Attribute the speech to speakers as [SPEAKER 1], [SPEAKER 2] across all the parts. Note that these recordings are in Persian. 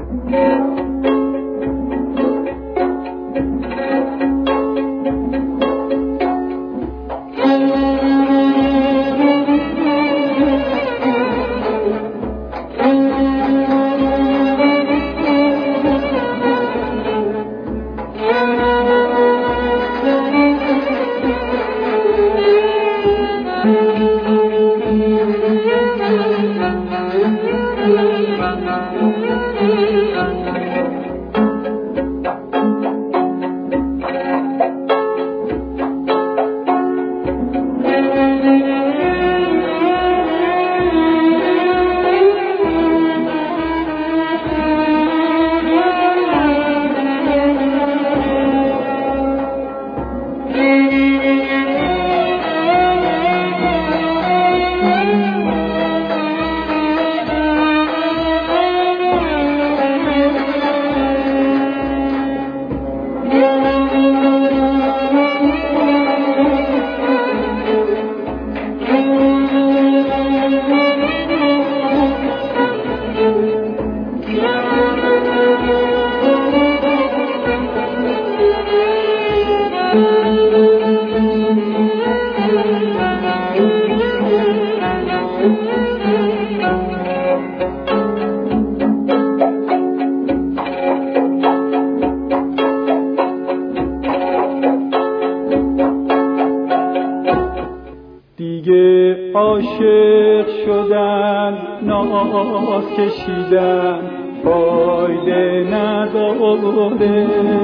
[SPEAKER 1] عاشق شدن ناز کشیدن فایده نداره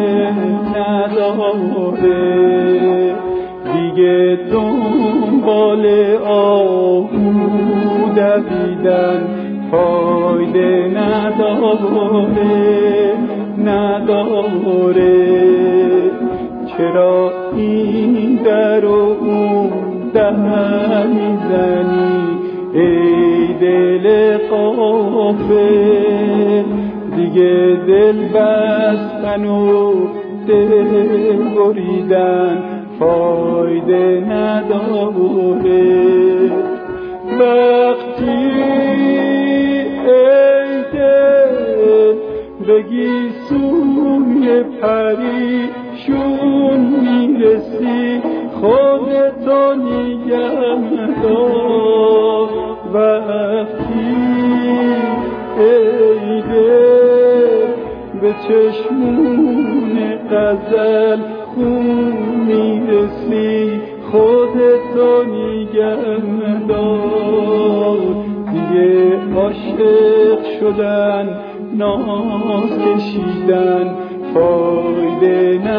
[SPEAKER 1] دیگه دنبال آهو دویدن فایده نداره چرا این در و اون در میزنی ای دل غافل دیگه دل بستن و دل بریدن فایده نداره وقتی ای دل بگی سوی پریشون میرسی خودتو نگه دار وقتی ای دل به چشمون غزل خون میرسی خودتو نگه دار دیگه عاشق شدن ناز کشیدن فایده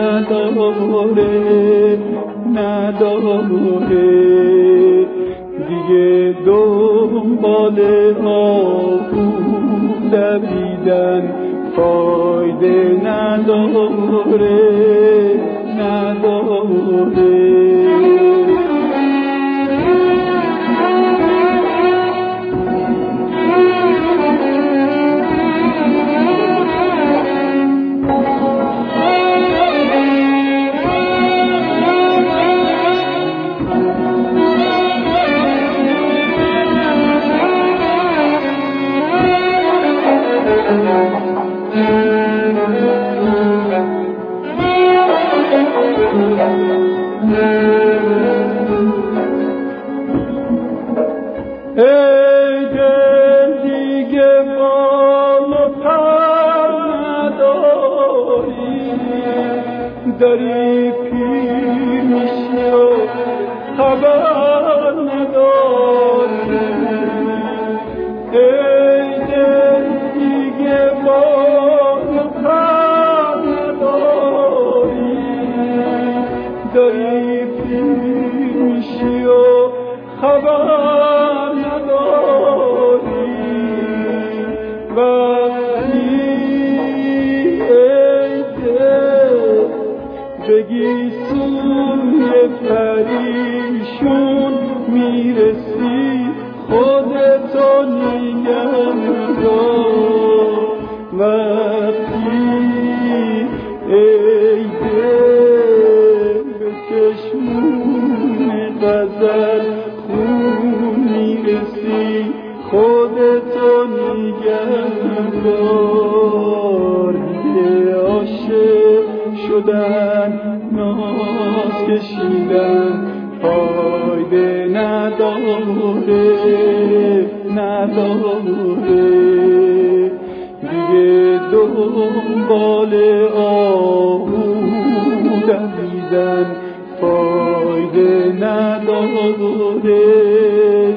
[SPEAKER 1] نداره دیگه دنبال آهو دویدن فایده نداره ای دل دیگه بال و پر نداری داری پیر میشی و خبر نداری ای دل دیگه بال و پر نداری داری پیر میشی و خبر بگی سوی پریشون میرسی خودتو نگه دار وقتی ای دل به چشمون غزل خون میرسی خودتو نگه دار شدن ناز کشیدن فایده نداره دیگه دنبال آهو دویدن فایده نداره